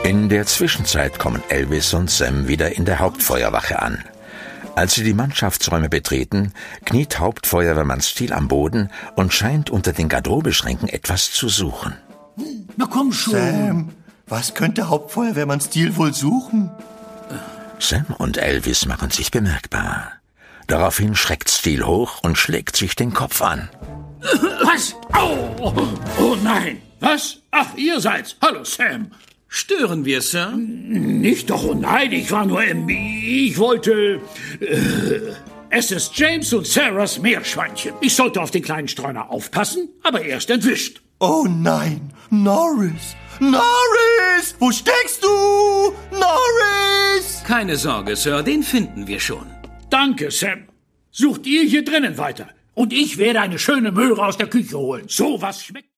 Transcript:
In der Zwischenzeit kommen Elvis und Sam wieder in der Hauptfeuerwache an. Als sie die Mannschaftsräume betreten, kniet Hauptfeuerwehrmann Steele am Boden und scheint unter den Garderobeschränken etwas zu suchen. Na komm schon. Sam, was könnte Hauptfeuerwehrmann Steele wohl suchen? Sam und Elvis machen sich bemerkbar. Daraufhin schreckt Steele hoch und schlägt sich den Kopf an. Was? Au! Oh nein! Was? Ach, ihr seid's. Hallo, Sam. Stören wir, Sir? Nicht doch, oh nein, ich war nur ich wollte... es ist James und Sarahs Meerschweinchen. Ich sollte auf den kleinen Streuner aufpassen, aber er ist entwischt. Oh nein, Norris! Norris! Wo steckst du? Norris! Keine Sorge, Sir, den finden wir schon. Danke, Sam. Sucht ihr hier drinnen weiter. Und ich werde eine schöne Möhre aus der Küche holen. So was schmeckt...